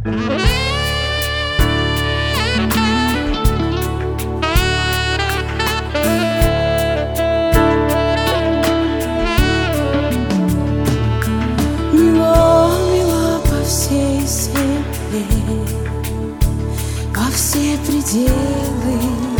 Мело по всей земле, во все пределы.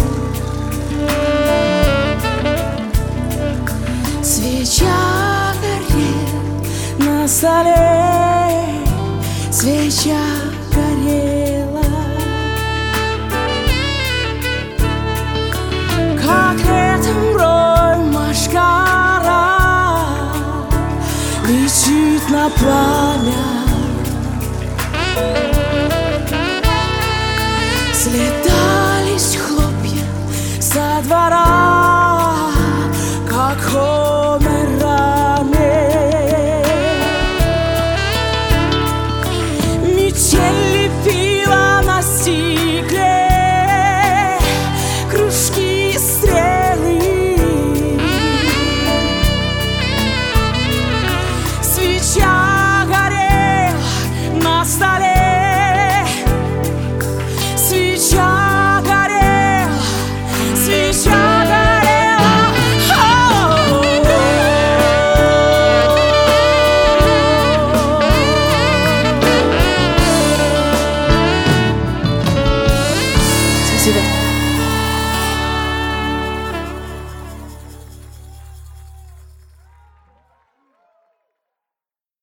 Свеча горит на столе, свеча горела, как летом рой машкара летит на пламя. Слетались хлопья со двора,